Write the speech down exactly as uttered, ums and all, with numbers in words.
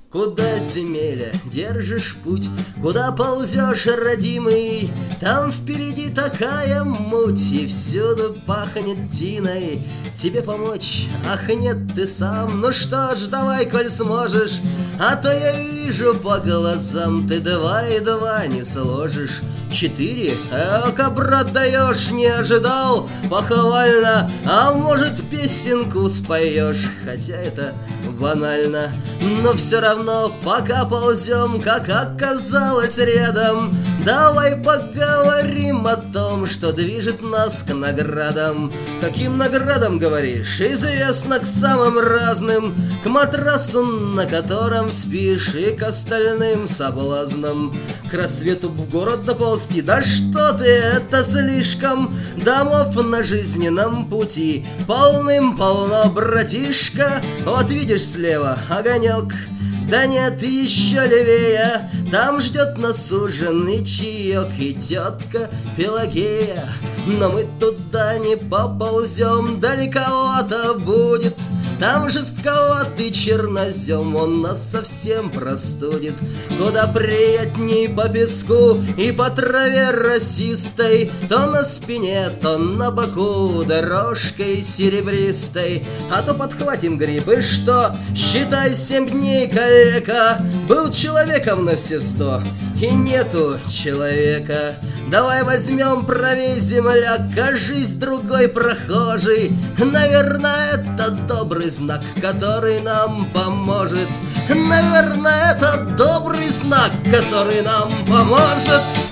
Куда, земеля, держишь путь? Куда ползешь, родимый? Там впереди такая муть, и всюду пахнет тиной. Тебе помочь? Ах, нет, ты сам. Ну что ж, давай, коль сможешь. А то я вижу по глазам, ты два и два не сложишь. Четыре? Эх, брат, даешь, не ожидал. Похвально. А может, песенку споешь? Хотя это банально. Но все равно, пока ползем, как оказалось рядом, давай поговорим о том, что движет нас к наградам. Каким наградам, говоришь? Известно, к самым разным. К матрасу, на котором спишь, и к остальным соблазнам. К рассвету в город доползти? Да что ты, это слишком. Домов на жизненном пути полным-полно, братишка. Вот видишь слева огонек. Да нет, еще левее. Там ждет нас ужин и чаек, и тетка Пелагея. Но мы туда не поползем, далековато будет. Там жестковатый чернозем, он нас совсем простудит. Куда приятней по песку и по траве росистой, то на спине, то на боку дорожкой серебристой. А то подхватим гриб, и что? Считай, семь дней, калека, был человеком на все сто, и нету человека. Давай возьмем правей, земляк, кажись, другой прохожий. Наверное, это добрый знак, который нам поможет. Наверное, это добрый знак, который нам поможет.